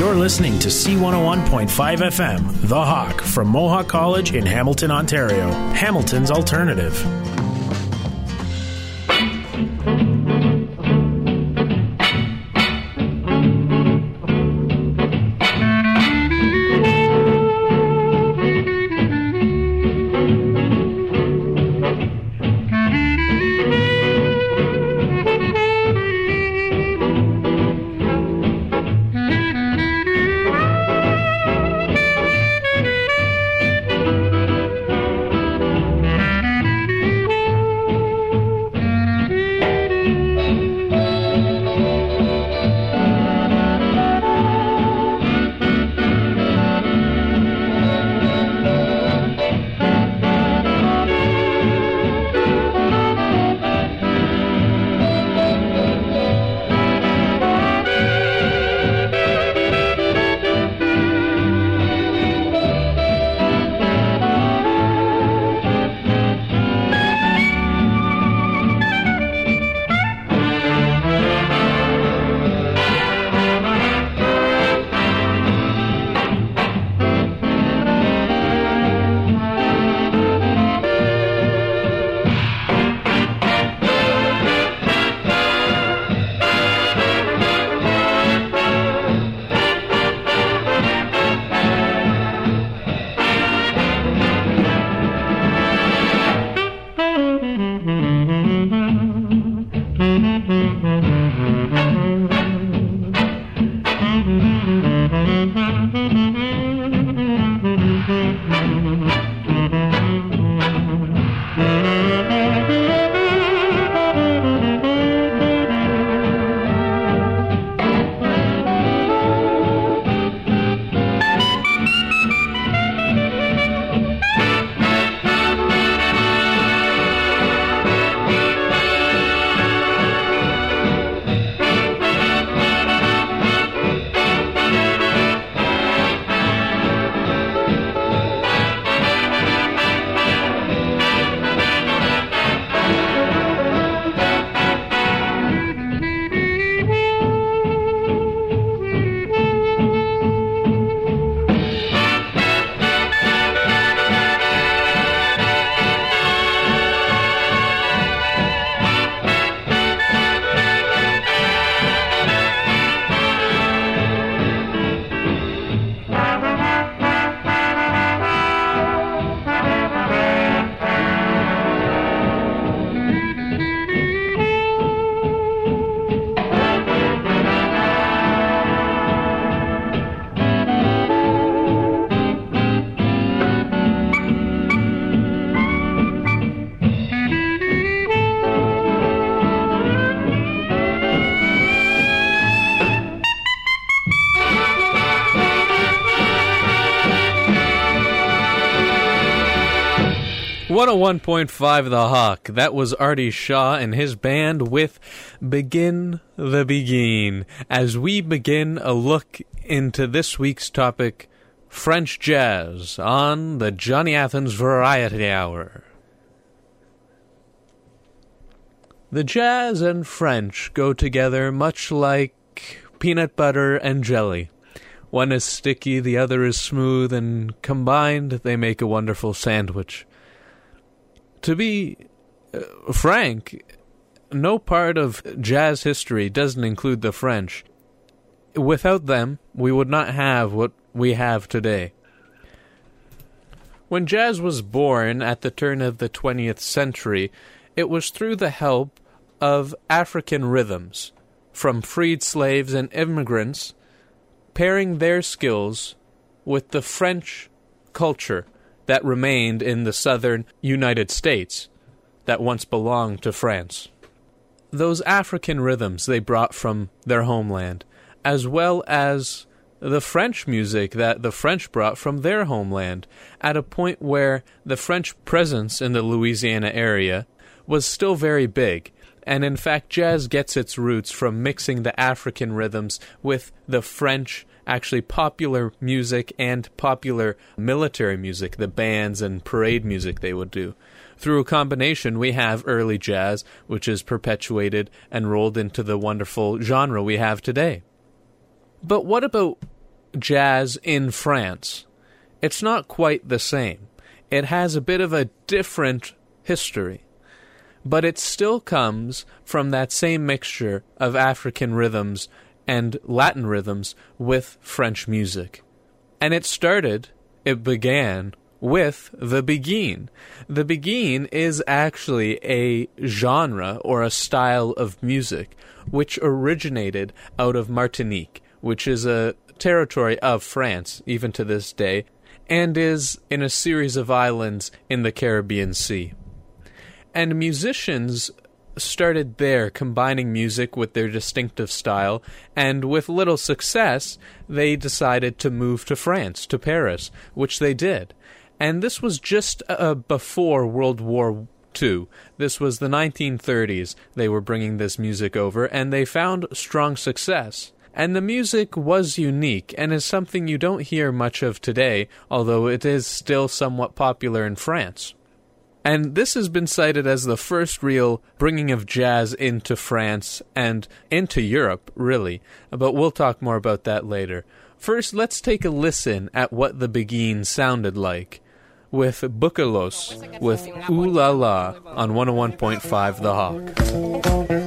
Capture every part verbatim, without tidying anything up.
You're listening to C one oh one point five F M, The Hawk, from Mohawk College in Hamilton, Ontario. Hamilton's alternative. one oh one point five The Hawk. That was Artie Shaw and his band with Begin the Begin. As we begin a look into this week's topic, French jazz, on the Johnny Athens Variety Hour. The jazz and French go together much like peanut butter and jelly. One is sticky, the other is smooth, and combined they make a wonderful sandwich. To be uh, frank, no part of jazz history doesn't include the French. Without them, we would not have what we have today. When jazz was born at the turn of the twentieth century, it was through the help of African rhythms, from freed slaves and immigrants, pairing their skills with the French culture that remained in the southern United States that once belonged to France. Those African rhythms they brought from their homeland, as well as the French music that the French brought from their homeland, at a point where the French presence in the Louisiana area was still very big. And in fact, jazz gets its roots from mixing the African rhythms with the French, actually popular music and popular military music, the bands and parade music they would do. Through a combination, we have early jazz, which is perpetuated and rolled into the wonderful genre we have today. But what about jazz in France. It's not quite the same. It has a bit of a different history, but it still comes from that same mixture of African rhythms and Latin rhythms with French music. And it started, it began, with the Béguine. The Béguine is actually a genre or a style of music which originated out of Martinique, which is a territory of France, even to this day, and is in a series of islands in the Caribbean Sea. And musicians started there, combining music with their distinctive style, and with little success, they decided to move to France, to Paris, which they did. And this was just uh, before World War Two. This was the nineteen thirties. They were bringing this music over, and they found strong success. And the music was unique, and is something you don't hear much of today, although it is still somewhat popular in France. And this has been cited as the first real bringing of jazz into France and into Europe, really. But we'll talk more about that later. First, let's take a listen at what the Béguine sounded like with Bukelos, with Ooh La La on one oh one point five The Hawk.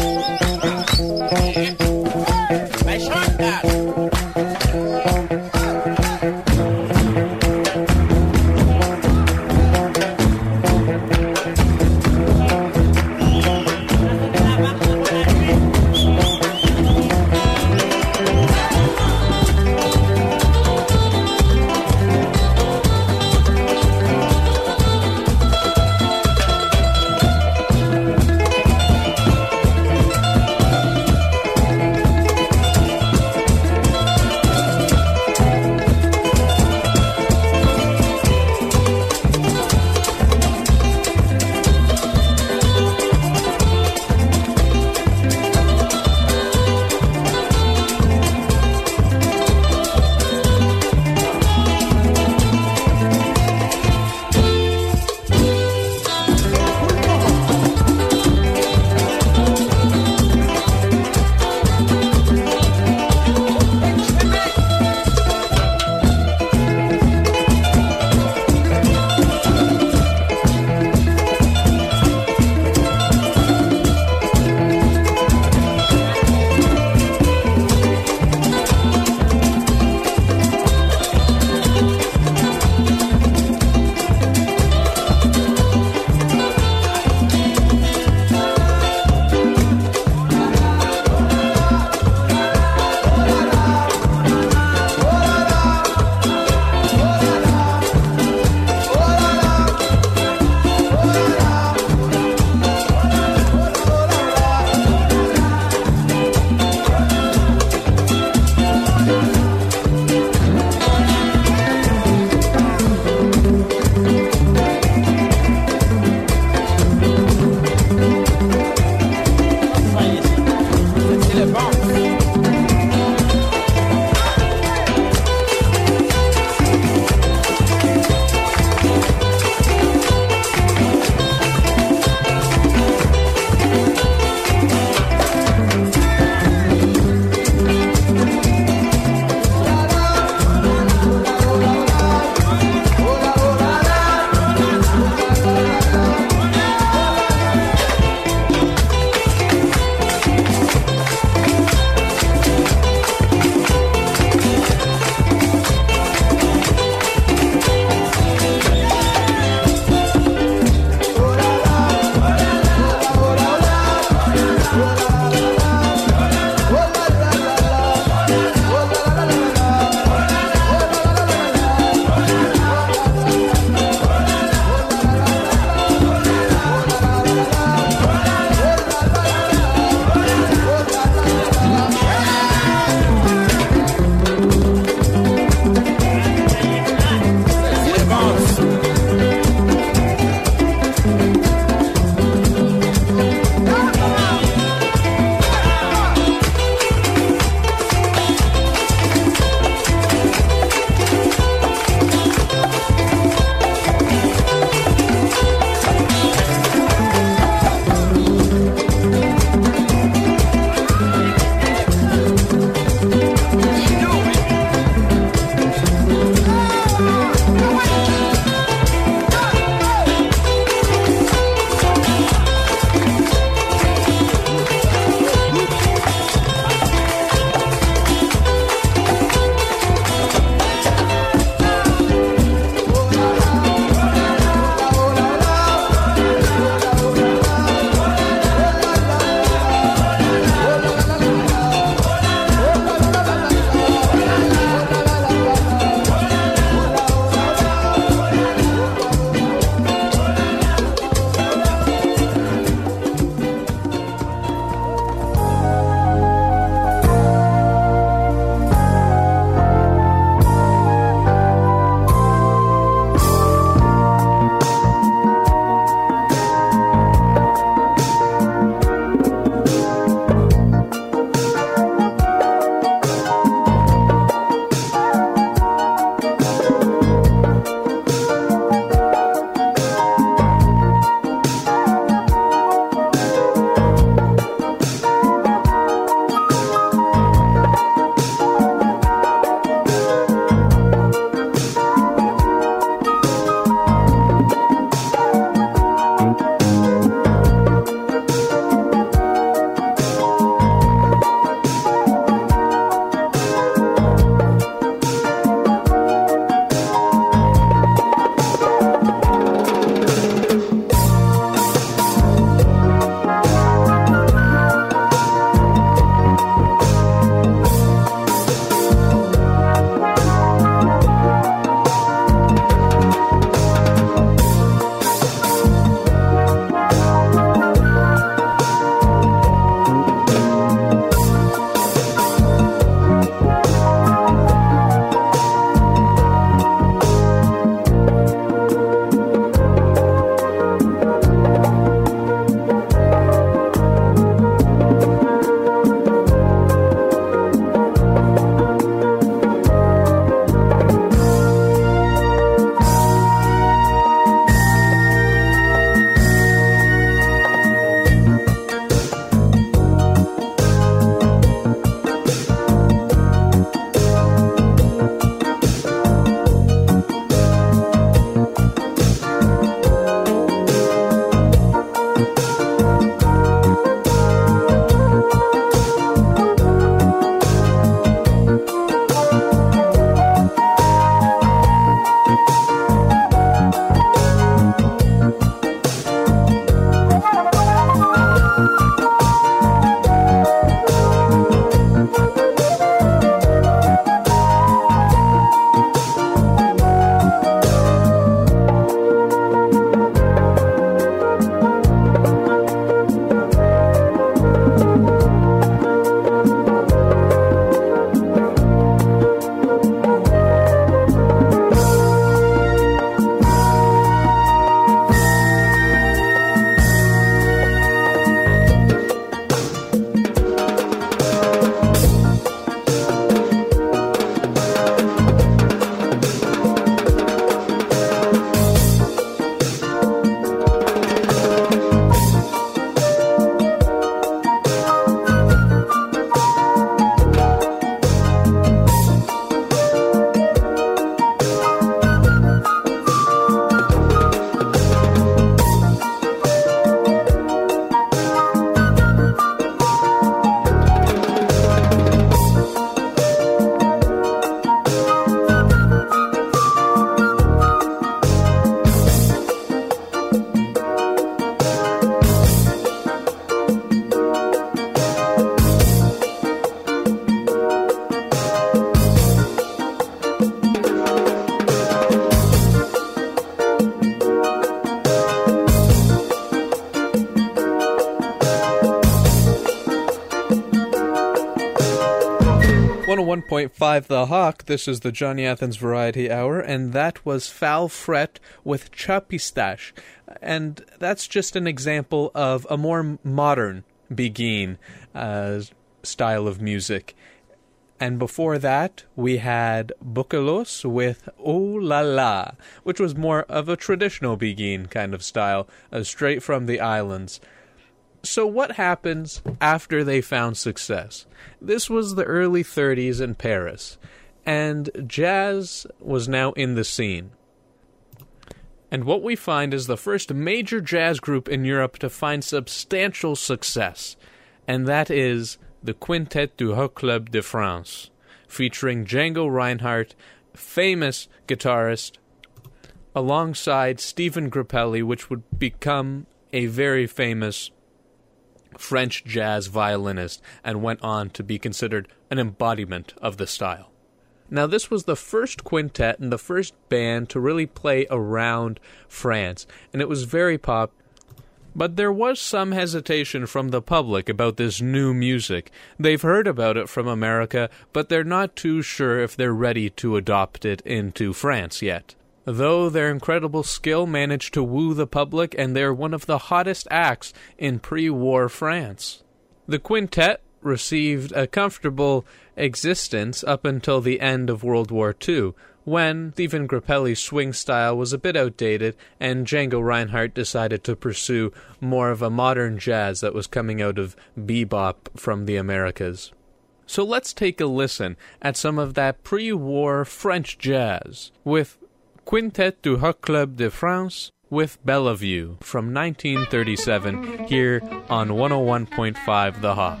one oh one point five The Hawk, this is the Johnny Athens Variety Hour, and that was Foul Fret with Chapistache. And that's just an example of a more modern Begin uh, style of music. And before that, we had Bukelos with Ooh La La, which was more of a traditional Begin kind of style, uh, straight from the islands. So what happens after they found success? This was the early thirties in Paris, and jazz was now in the scene. And what we find is the first major jazz group in Europe to find substantial success, and that is the Quintet du Haut Club de France, featuring Django Reinhardt, famous guitarist, alongside Stephen Grappelli, which would become a very famous French jazz violinist and went on to be considered an embodiment of the style. Now, this was the first quintet and the first band to really play around France, and it was very popular. But there was some hesitation from the public about this new music. They've heard about it from America, but they're not too sure if they're ready to adopt it into France yet. Though their incredible skill managed to woo the public, and they're one of the hottest acts in pre-war France. The quintet received a comfortable existence up until the end of World War Two, when Stephen Grappelli's swing style was a bit outdated and Django Reinhardt decided to pursue more of a modern jazz that was coming out of bebop from the Americas. So let's take a listen at some of that pre-war French jazz with Quintet du Haut Club de France with Bellevue from nineteen thirty-seven here on one oh one point five The Hawk.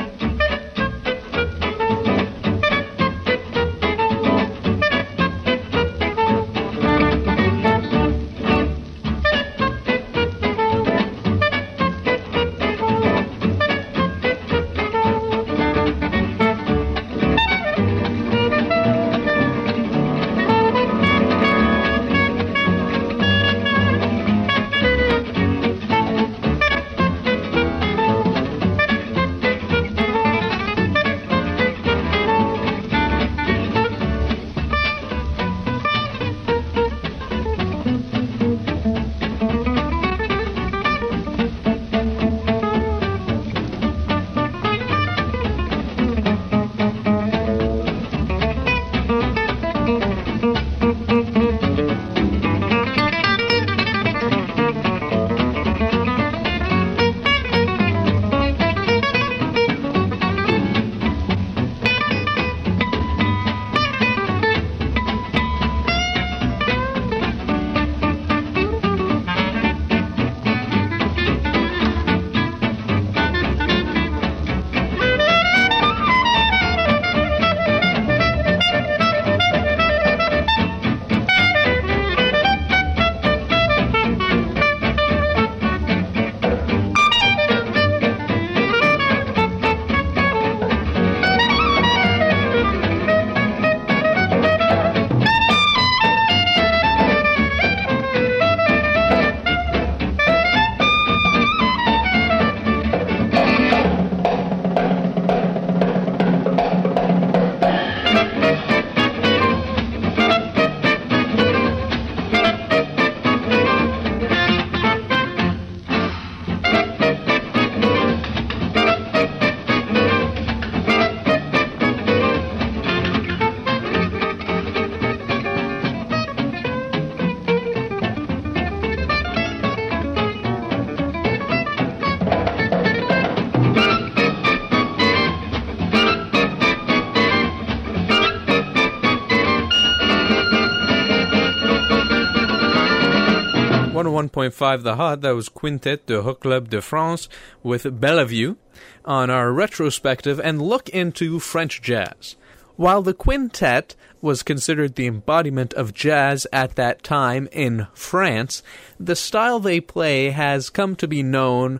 one oh one point five The Hot, that was Quintet du Haut Club de France with Bellevue on our retrospective and look into French jazz. While the quintet was considered the embodiment of jazz at that time in France, the style they play has come to be known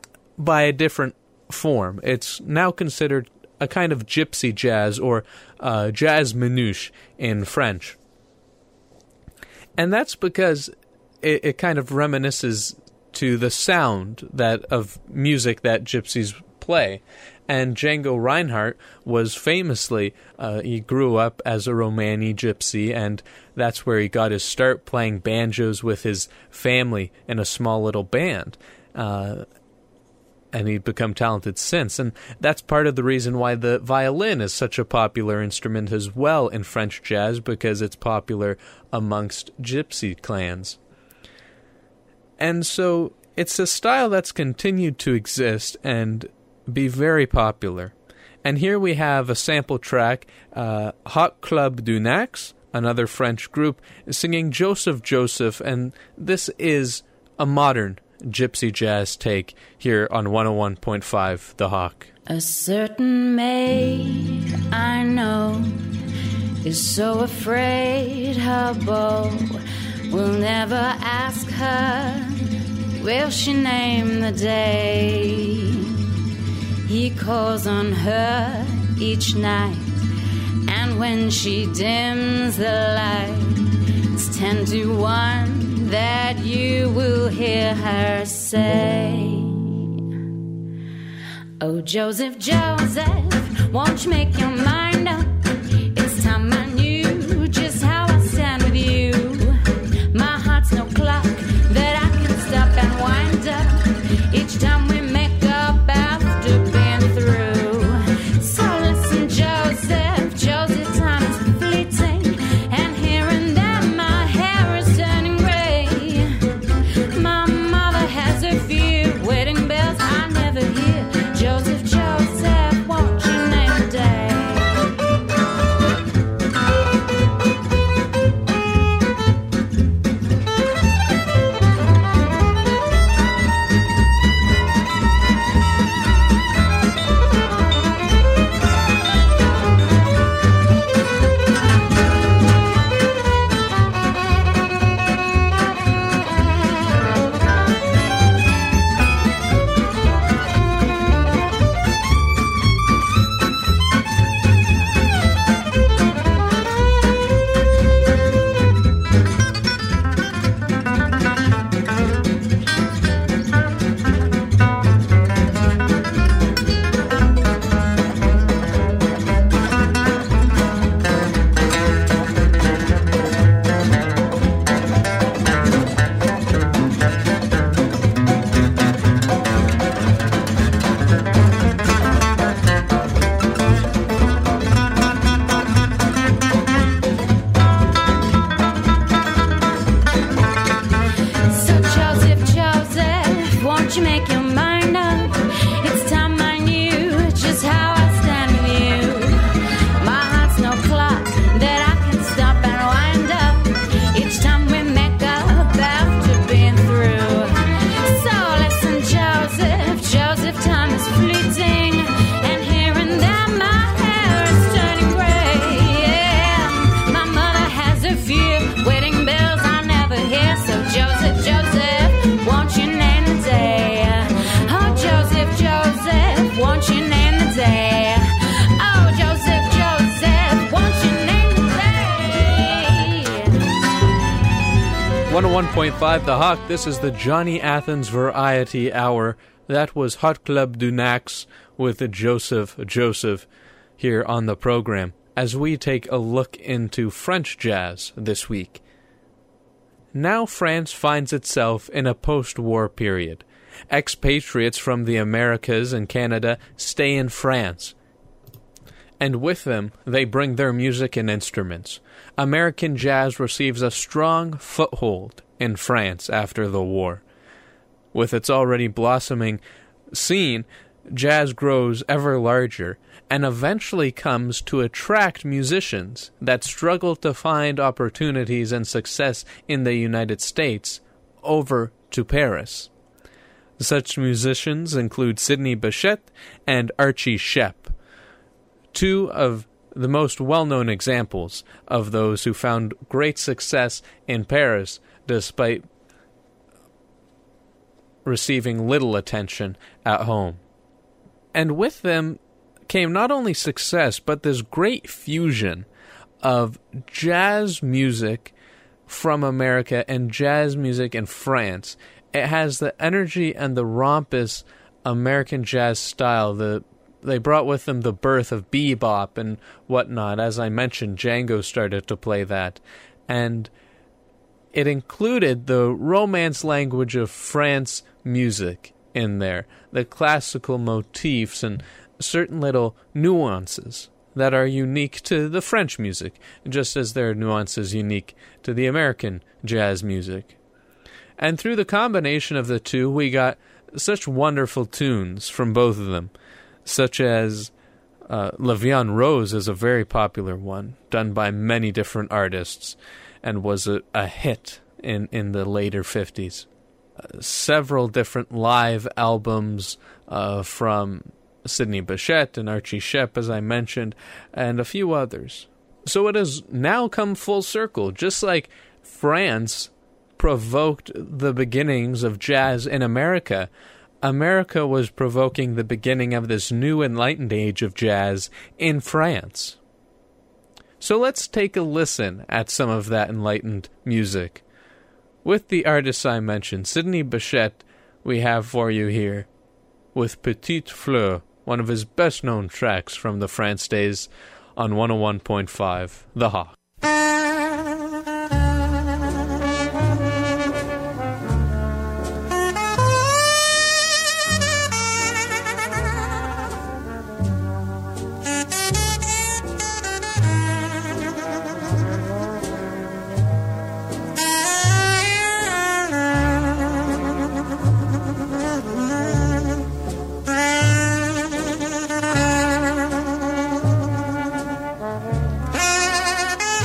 by a different form. It's now considered a kind of gypsy jazz or uh, jazz manouche in French. And that's because it, it kind of reminisces to the sound that of music that gypsies play. And Django Reinhardt was famously, uh, he grew up as a Romani gypsy, and that's where he got his start, playing banjos with his family in a small little band. Uh, and he'd become talented since. And that's part of the reason why the violin is such a popular instrument as well in French jazz, because it's popular amongst gypsy clans. And so it's a style that's continued to exist and be very popular. And here we have a sample track, uh, Hot Club du Nax, another French group, singing Joseph Joseph, and this is a modern gypsy jazz take here on one oh one point five The Hawk. A certain maid I know is so afraid her beau will never ask her, will she name the day he calls on her each night. And when she dims the light, it's ten to one that you will hear her say, oh, Joseph, Joseph, won't you make your mind up? It's time I knew just how I stand with you. My heart's no clock that I can stop and wind up each time we make up after being through. So listen, Joseph, Joseph, time is fleeting, and here and there my hair is turning gray. My mother has a few wedding bells I never hear. Joseph, Joseph, won't you name a day? one oh one point five The Hawk, this is the Johnny Athens Variety Hour. That was Hot Club du Nax with Joseph Joseph here on the program, as we take a look into French jazz this week. Now France finds itself in a post-war period. Expatriates from the Americas and Canada stay in France, and with them they bring their music and instruments. American jazz receives a strong foothold in France after the war. With its already blossoming scene, jazz grows ever larger and eventually comes to attract musicians that struggle to find opportunities and success in the United States over to Paris. Such musicians include Sidney Bechet and Archie Shepp, two of the most well-known examples of those who found great success in Paris despite receiving little attention at home. And with them came not only success, but this great fusion of jazz music from America and jazz music in France. It has the energy and the rompous American jazz style, the they brought with them the birth of bebop and whatnot. As I mentioned, Django started to play that. And it included the Romance language of France music in there, the classical motifs and certain little nuances that are unique to the French music, just as there are nuances unique to the American jazz music. And through the combination of the two, we got such wonderful tunes from both of them, such as uh, La Vie en Rose is a very popular one, done by many different artists, and was a, a hit in, in the later fifties. Uh, several different live albums uh, from Sidney Bechet and Archie Shepp, as I mentioned, and a few others. So it has now come full circle. Just like France provoked the beginnings of jazz in America, America was provoking the beginning of this new enlightened age of jazz in France. So let's take a listen at some of that enlightened music. With the artists I mentioned, Sidney Bechet, we have for you here with Petite Fleur, one of his best-known tracks from the France days on one oh one point five, The Hawk. Thank you.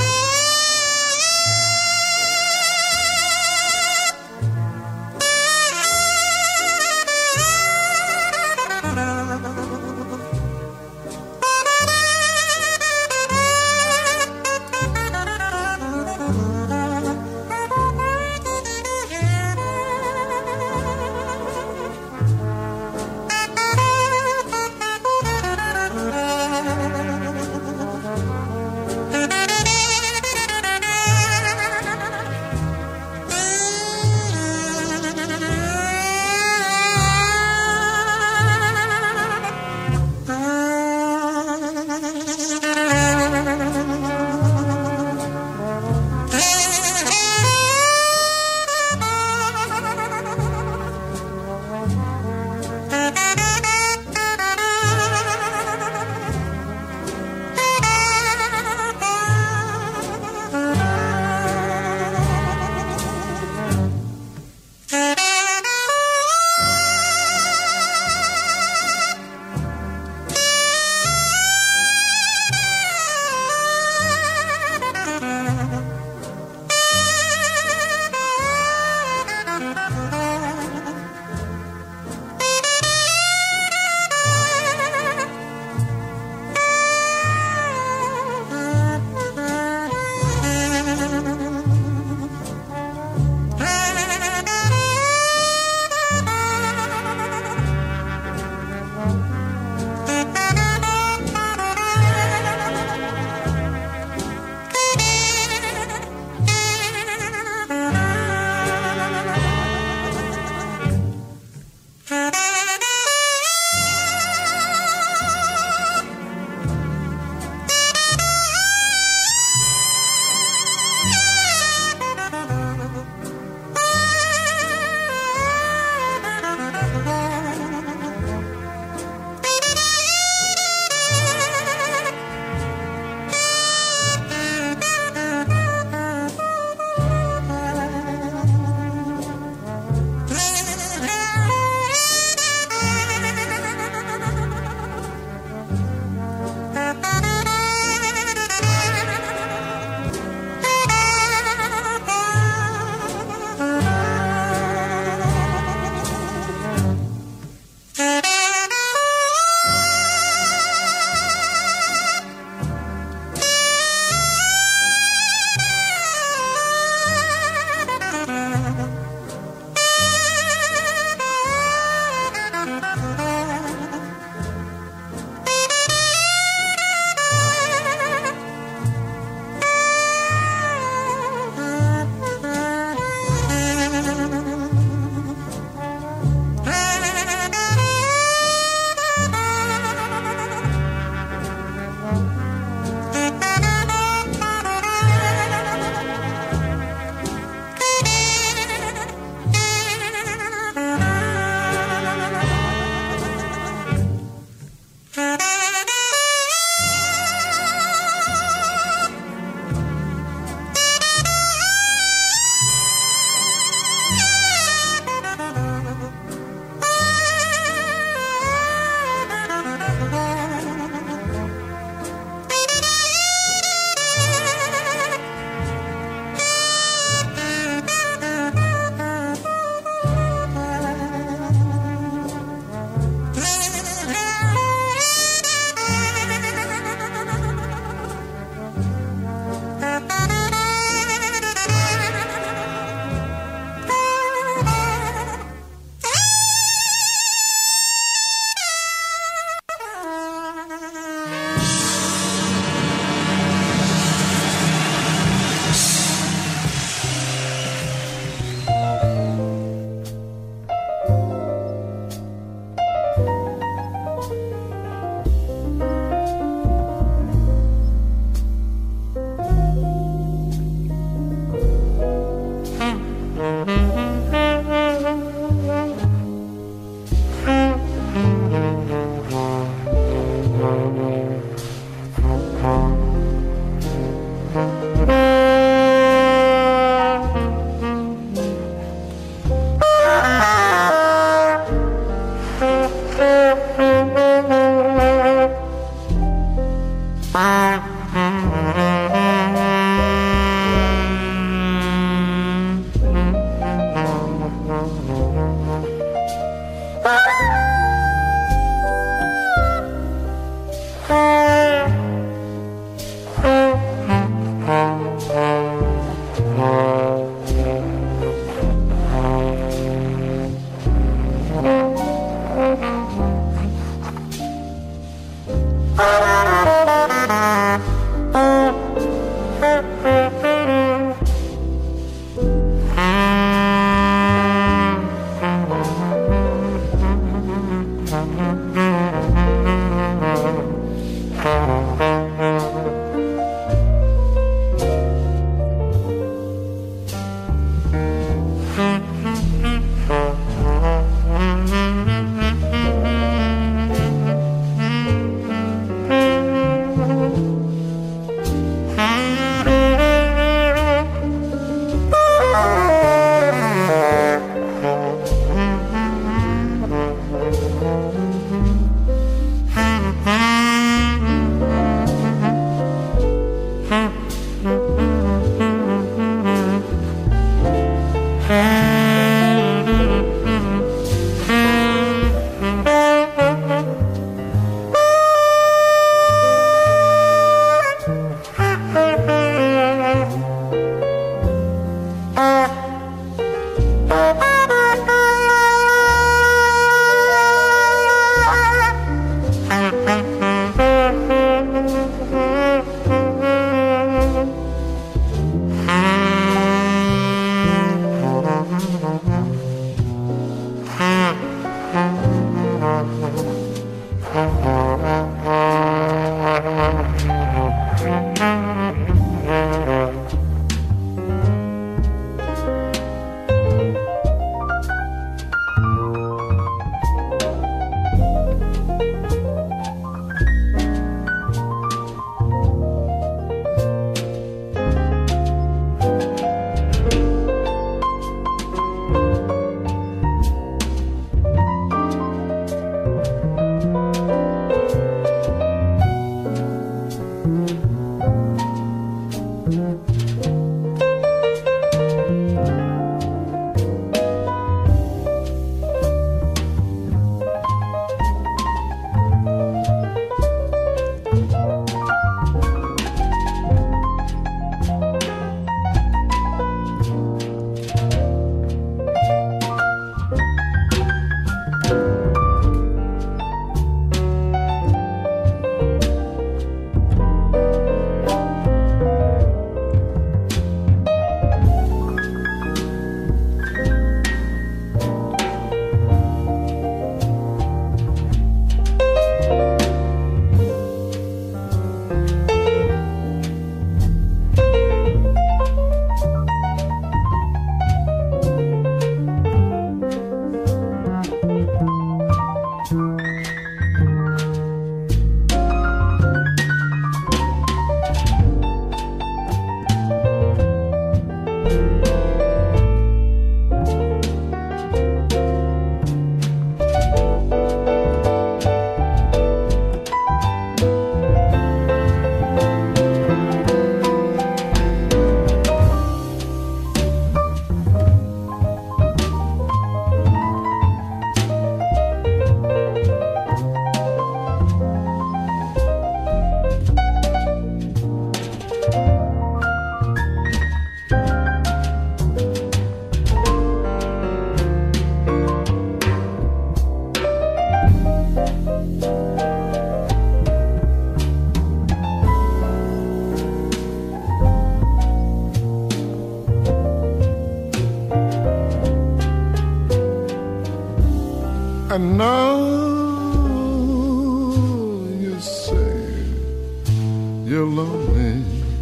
you're lonely.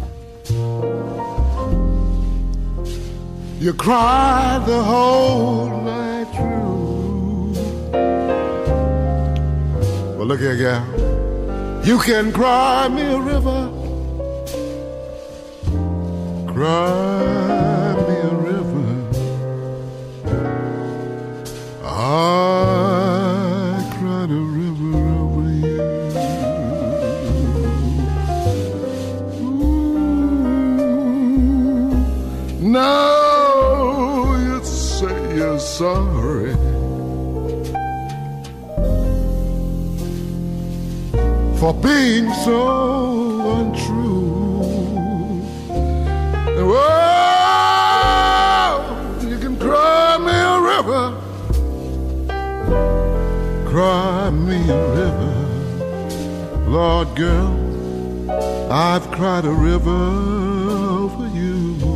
You cry the whole night through. Well, look here, gal. You can cry me a river. Cry me a river. I cried a river over you. Ooh. Now you say you're sorry. For being so untrue. And whoa, you can cry me a river. Cry me a river. Lord, girl, I've cried a river for you.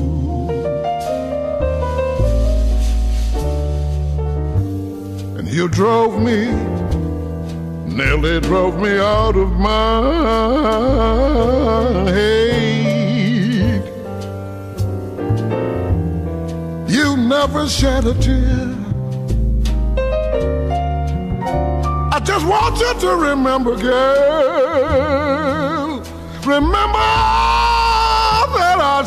And you drove me, nearly drove me out of my head. You never shed a tear. I just want you to remember, girl, remember that I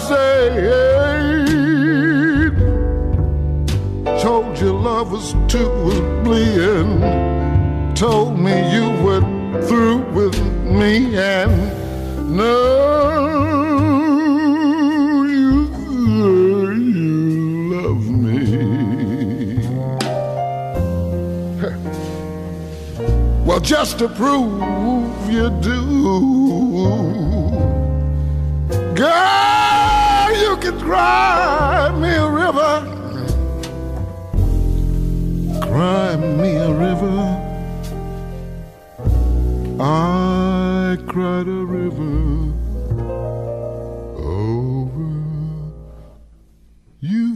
said, told you love was too bleeding, told me you were through with me, and no, you, you love me. Well, just to prove you do, girl, you can cry me a river. Cry me a river. I cried a river over you.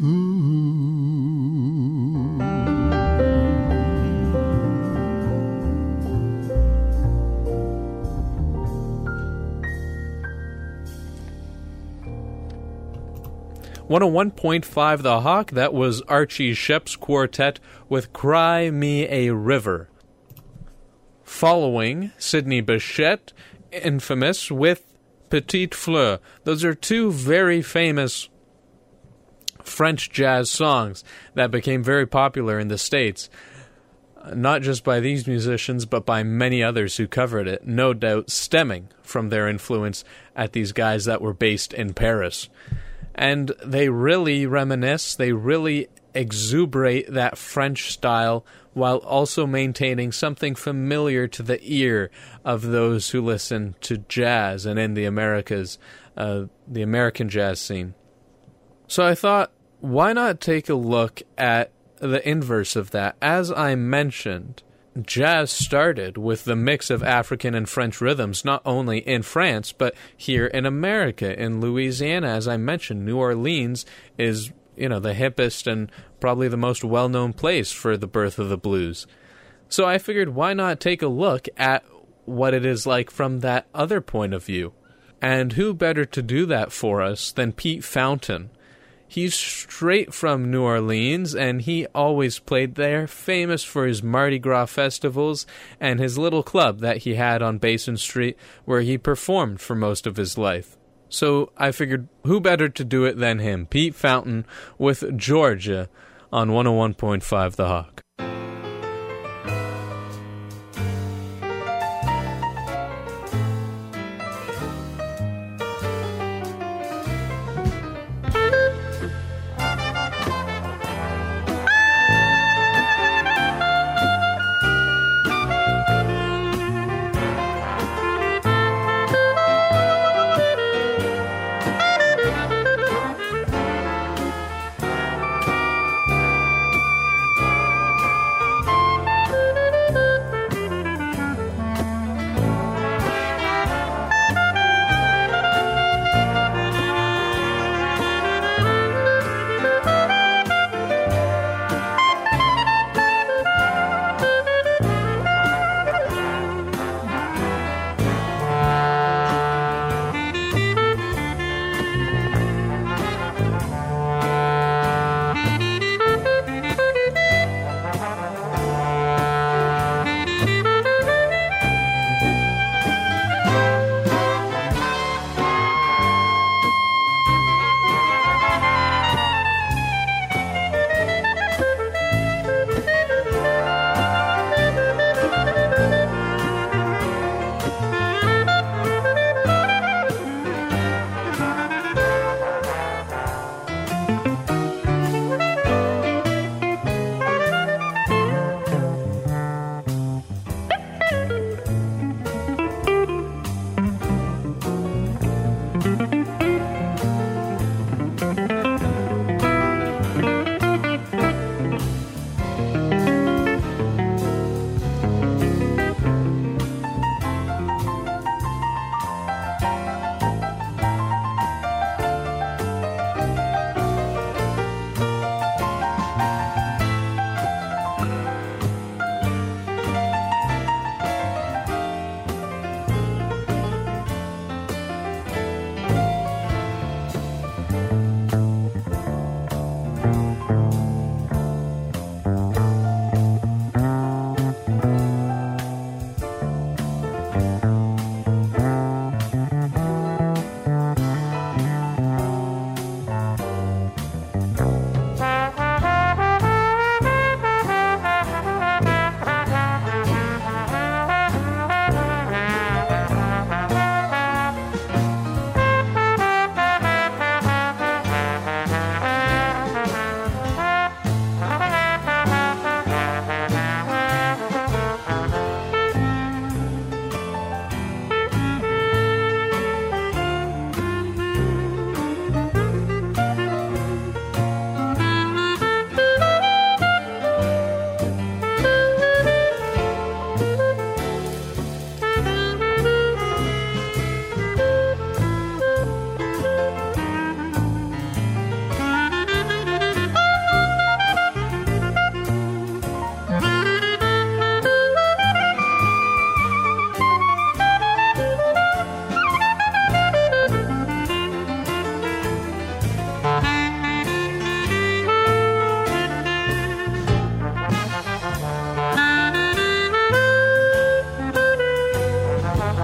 one oh one point five The Hawk, that was Archie Shepp's quartet with Cry Me a River. Following, Sidney Bechet, infamous, with Petite Fleur. Those are two very famous French jazz songs that became very popular in the States. Not just by these musicians, but by many others who covered it, no doubt stemming from their influence at these guys that were based in Paris. And they really reminisce, they really exuberate that French style while also maintaining something familiar to the ear of those who listen to jazz and in the Americas, uh, the American jazz scene. So I thought, why not take a look at the inverse of that? As I mentioned, jazz started with the mix of African and French rhythms, not only in France, but here in America, in Louisiana. As I mentioned, New Orleans is, you know, the hippest and probably the most well-known place for the birth of the blues. So I figured, why not take a look at what it is like from that other point of view? And who better to do that for us than Pete Fountain? He's straight from New Orleans, and he always played there, famous for his Mardi Gras festivals and his little club that he had on Basin Street, where he performed for most of his life. So I figured, who better to do it than him, Pete Fountain, with Georgia on one oh one point five The Hawk.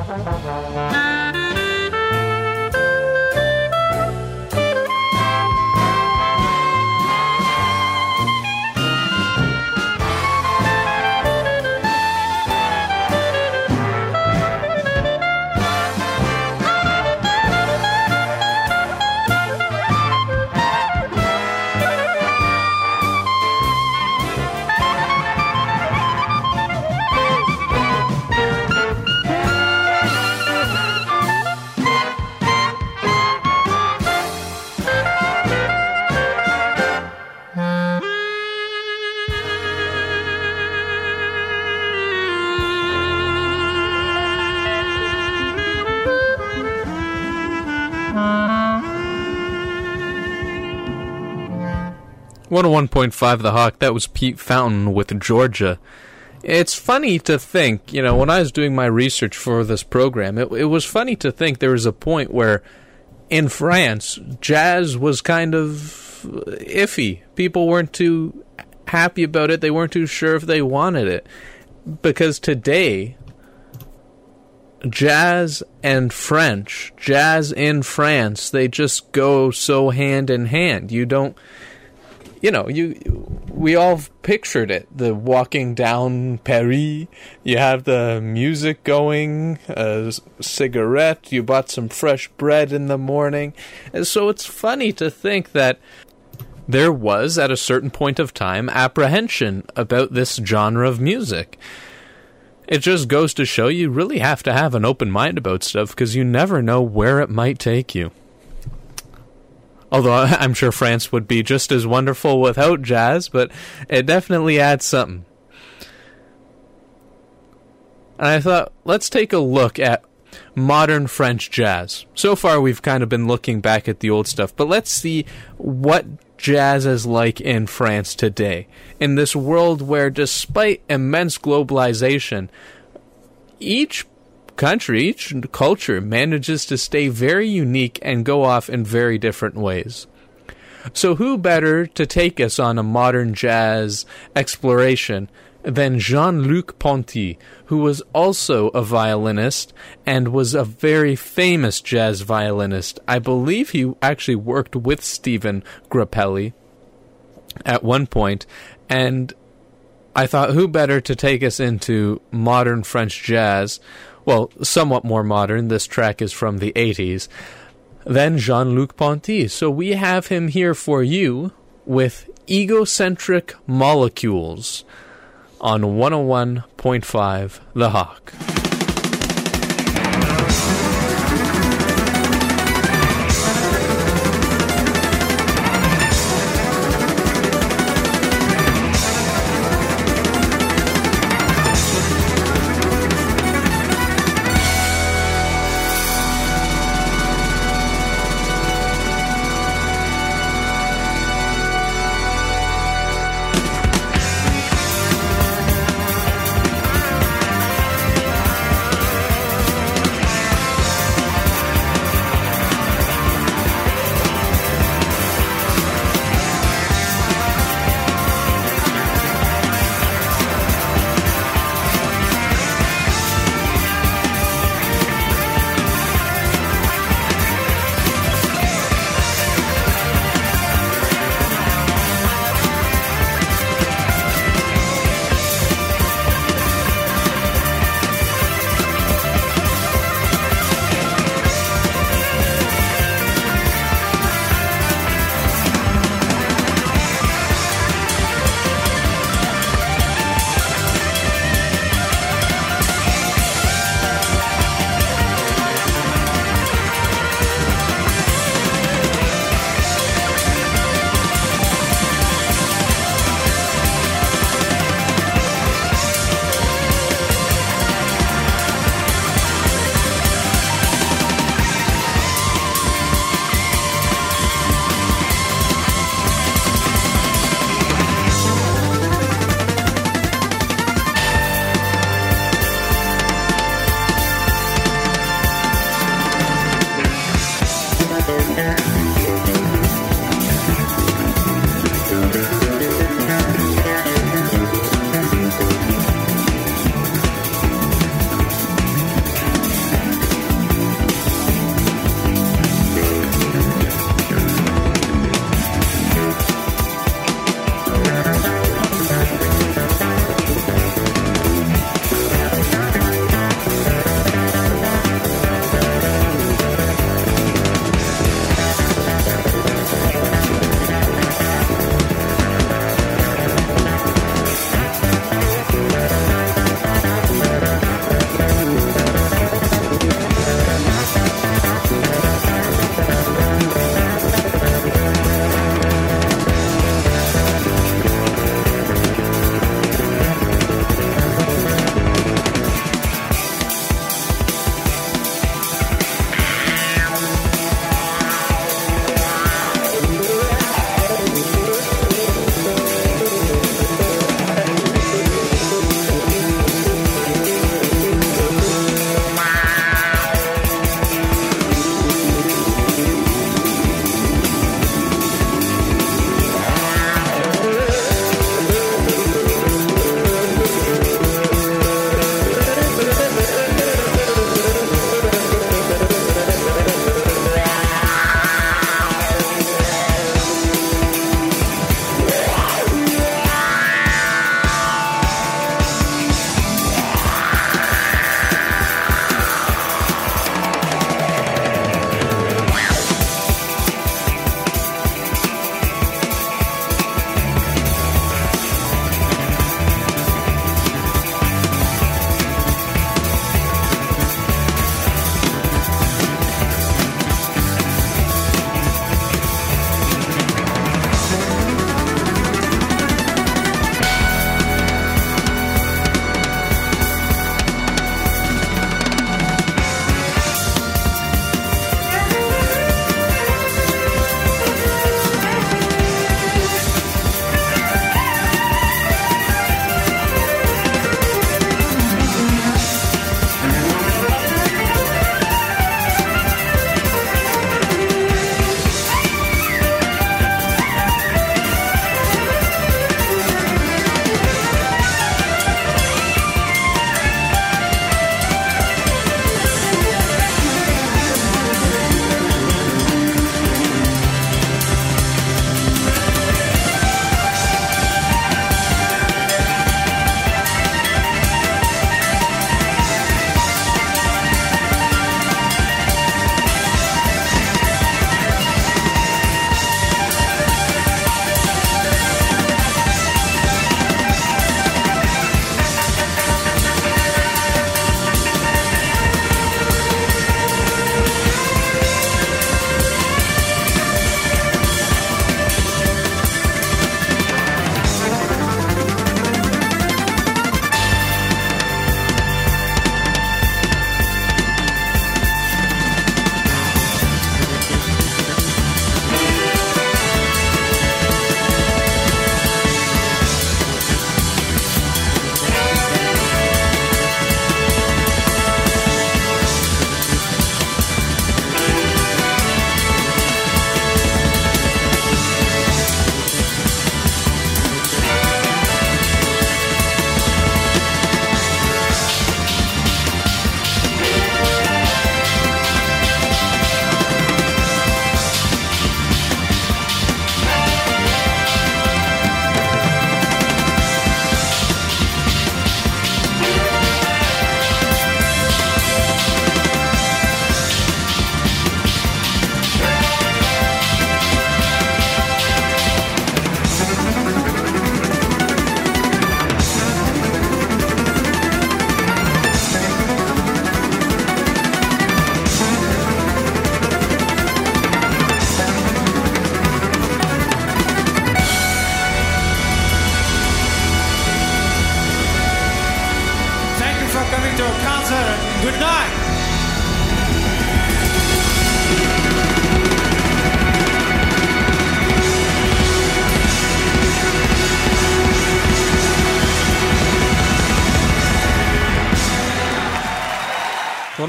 one oh one point five The Hawk, that was Pete Fountain with Georgia. It's funny to think, you know, when I was doing my research for this program, it, it was funny to think there was a point where in France, jazz was kind of iffy. People weren't too happy about it. They weren't too sure if they wanted it. Because today, jazz and French, jazz in France, they just go so hand in hand. You don't... You know, you we all pictured it, the walking down Paris, you have the music going, a cigarette, you bought some fresh bread in the morning. And so it's funny to think that there was, at a certain point of time, apprehension about this genre of music. It just goes to show you really have to have an open mind about stuff, because you never know where it might take you. Although I'm sure France would be just as wonderful without jazz, but it definitely adds something. And I thought, let's take a look at modern French jazz. So far we've kind of been looking back at the old stuff, but let's see what jazz is like in France today. In this world where, despite immense globalization, each country, each culture manages to stay very unique and go off in very different ways. So who better to take us on a modern jazz exploration than Jean-Luc Ponty, who was also a violinist and was a very famous jazz violinist. I believe he actually worked with Stephen Grappelli at one point, and I thought who better to take us into modern French jazz, well, somewhat more modern, this track is from the eighties, than Jean-Luc Ponty. So we have him here for you with Egocentric Molecules on one oh one point five The Hawk. Thank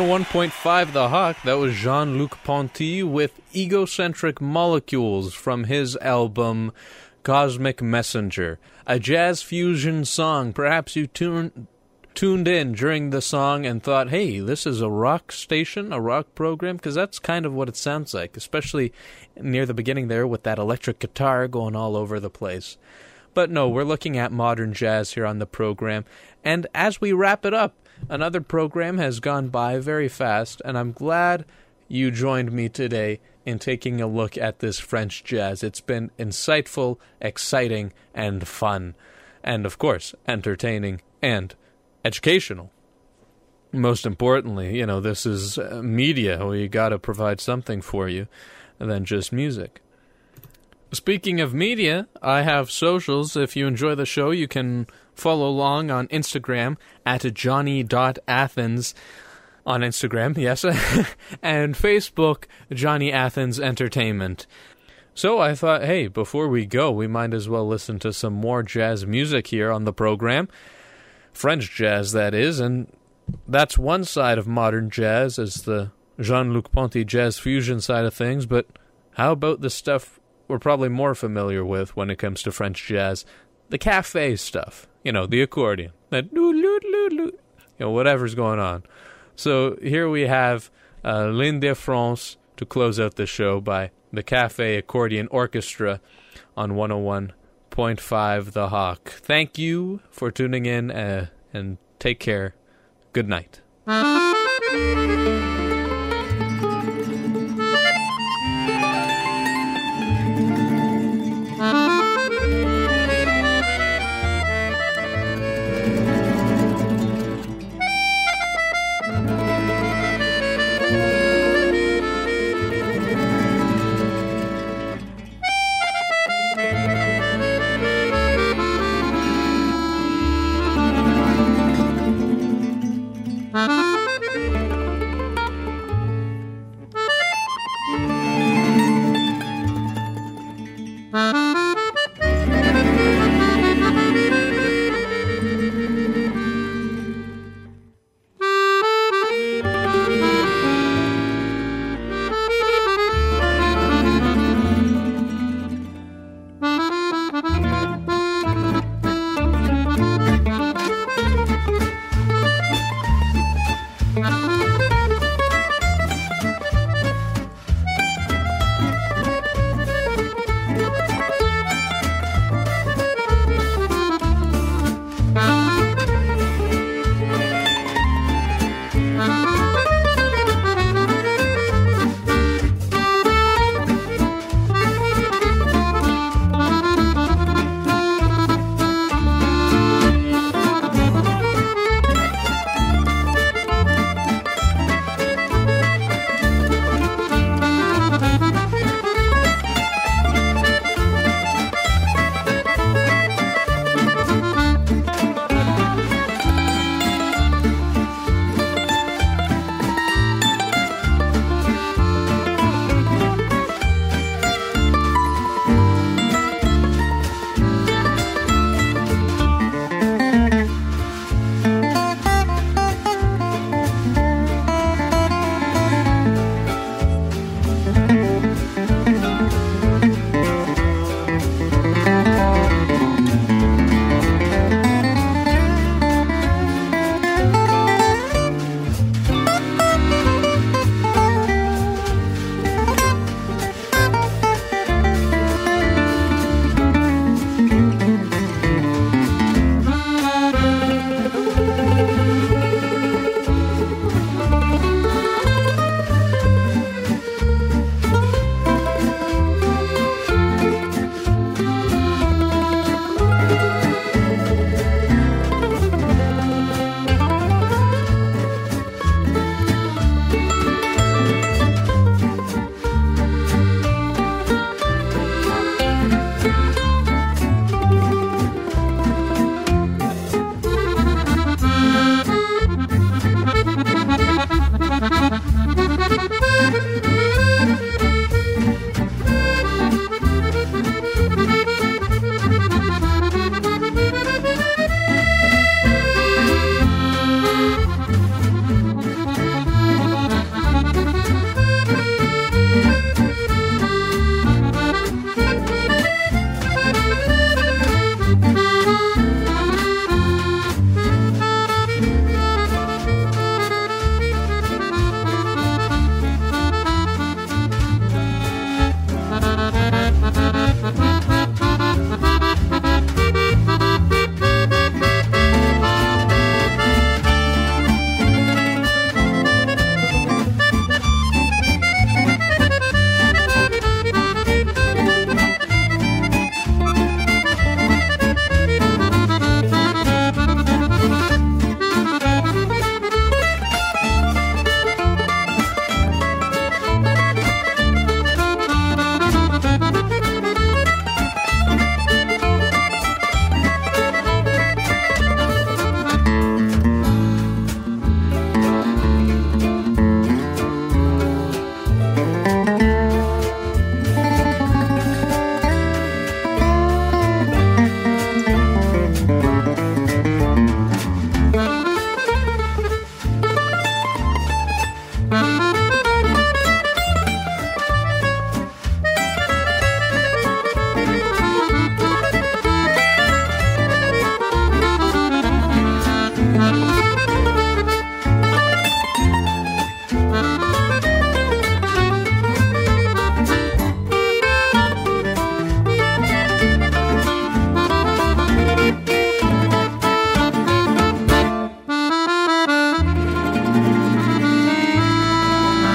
oh one point five The Hawk. That was Jean-Luc Ponty with Egocentric Molecules from his album Cosmic Messenger, a jazz fusion song. Perhaps you tuned tuned in during the song and thought, hey, this is a rock station, a rock program, because that's kind of what it sounds like, especially near the beginning there with that electric guitar going all over the place. But no, we're looking at modern jazz here on the program, and as we wrap it up, another program has gone by very fast, and I'm glad you joined me today in taking a look at this French jazz. It's been insightful, exciting, and fun, and of course, entertaining and educational. Most importantly, you know, this is uh, media. We got to provide something for you than just music. Speaking of media, I have socials. If you enjoy the show, you can follow along on Instagram at johnny dot athens on Instagram, yes, and Facebook, Johnny Athens Entertainment. So I thought, hey, before we go, we might as well listen to some more jazz music here on the program. French jazz, that is, and that's one side of modern jazz, as the Jean-Luc Ponty jazz fusion side of things, but how about the stuff we're probably more familiar with when it comes to French jazz? The cafe stuff, you know, the accordion, that you know, whatever's going on. So here we have uh, L'Île-de-France to close out the show by the Cafe Accordion Orchestra on one oh one point five The Hawk. Thank you for tuning in, uh, and take care. Good night.